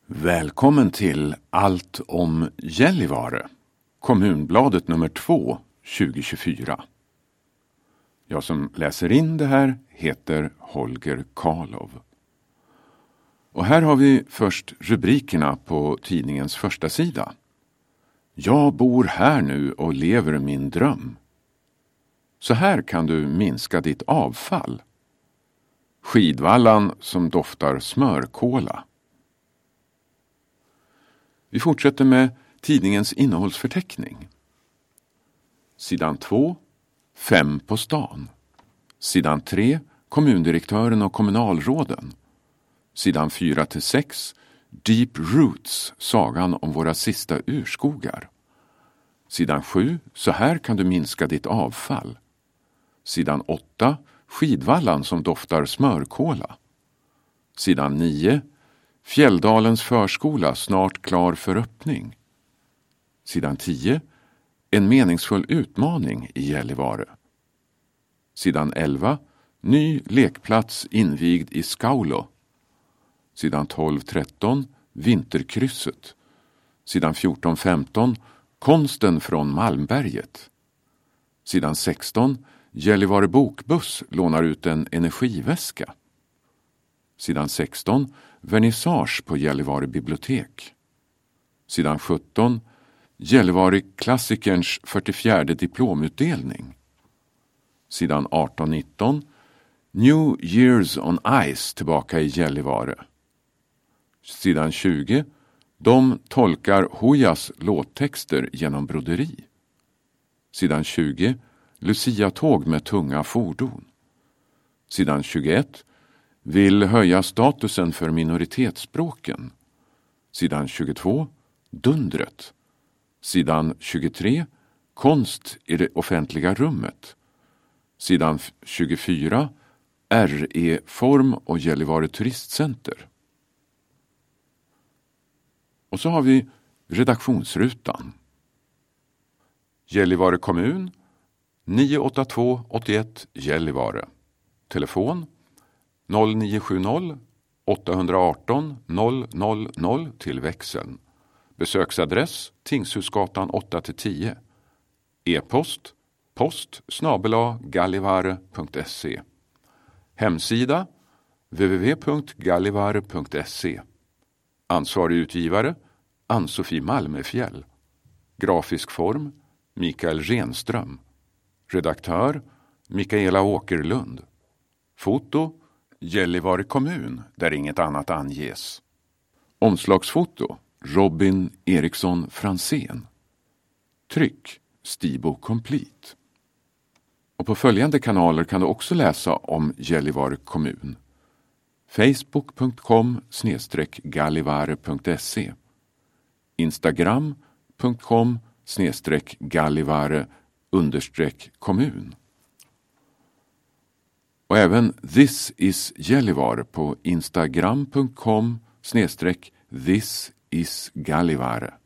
Välkommen till Allt om Gällivare, Kommunbladet nummer 2, 2024. Jag som läser in det här heter Holger Karlov. Och här har vi först rubrikerna på tidningens första sida. Jag bor här nu och lever min dröm. Så här kan du minska ditt avfall. Skidvallan som doftar smörkola. Vi fortsätter med tidningens innehållsförteckning. Sidan 2, 5 på stan. Sidan 3, kommundirektören och kommunalråden. Sidan 4-6, Deep Roots, sagan om våra sista urskogar. Sidan 7, så här kan du minska ditt avfall. Sidan 8, skidvallan som doftar smörkola. Sidan 9, Fjälldalens förskola snart klar för öppning. Sidan 10, en meningsfull utmaning i Gällivare. Sidan 11, ny lekplats invigd i Skaulo. Sidan 12-13, Vinterkrysset. Sidan 14-15, konsten från Malmberget. Sidan 16, Gällivare bokbuss lånar ut en energiväska. Sidan 16, vernissage på Gällivare bibliotek. Sidan 17, Gällivare klassikerns 44 diplomutdelning. Sidan 18-19, New Year's on Ice tillbaka i Gällivare. Sidan 20, de tolkar Hojas låttexter genom broderi. Sidan 20, Lucia-tåg med tunga fordon. Sidan 21, vill höja statusen för minoritetsspråken. Sidan 22, Dundret. Sidan 23, konst i det offentliga rummet. Sidan 24, RE-form och Gällivare turistcenter. Och så har vi redaktionsrutan. Gällivare kommun 982 81 Gällivare. Telefon 0970 818 000 till växeln. Besöksadress Tingshusgatan 8-10. E-post post@gallivare.se. Hemsida www.gallivare.se. Ansvarig utgivare Ann-Sofie Malmefjäll. Grafisk form Mikael Renström. Redaktör Mikaela Åkerlund. Foto Gällivare kommun där inget annat anges. Omslagsfoto Robin Eriksson Fransén. Tryck Stibo Complete. Och på följande kanaler kan du också läsa om Gällivare kommun. facebook.com/gallivare.se, instagram.com/gallivare_kommun. Och även This is Gällivare på instagram.com/thisisgallivare.